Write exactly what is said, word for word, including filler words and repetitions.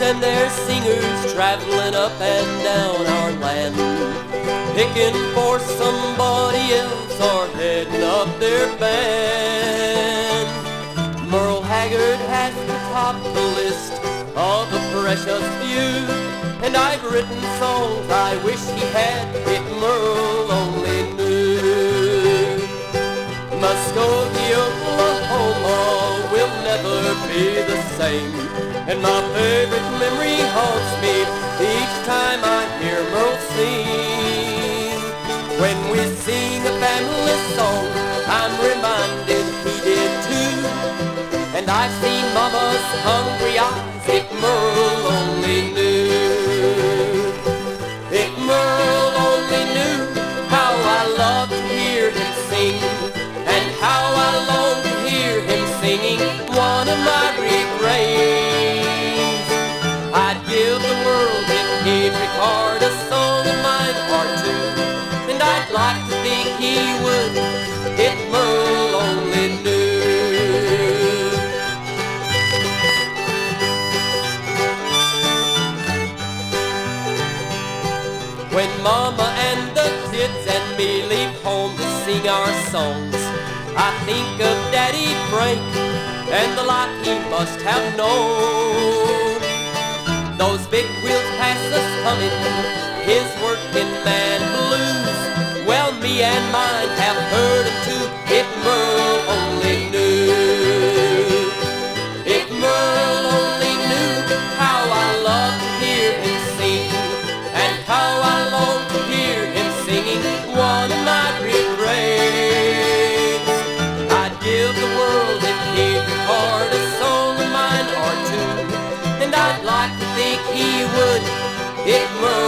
and their singers traveling up and down our land, picking for somebody else or heading up their band. Merle Haggard has to top the list of a precious few, and I've written songs I wish he had if Merle only knew. Muskogee, Oklahoma will never be the same, and my favorite memory haunts me each time I hear Merle sing. When we sing a family song, I'm reminded he did too, and I've seen Mama's hungry eyes if Merle only knew. If Merle only knew how I love to hear him sing, and how I long to hear him singing one of my refrains. I'd give the world if he'd record a song of mine or two, and I'd like to think he would if Merle only knew. When Mama and the kids and me leave home to sing our songs, I think of Daddy Frank and the life he must have known. Those big wheels pass us humming his working man blues. Well, me and mine have heard him too if Merle only knew. If Merle only knew how I love to hear him sing, and how I long to hear him singing one of my refrains. I'd give the world if he'd record a song of mine or two, and I'd like to think he would if Merle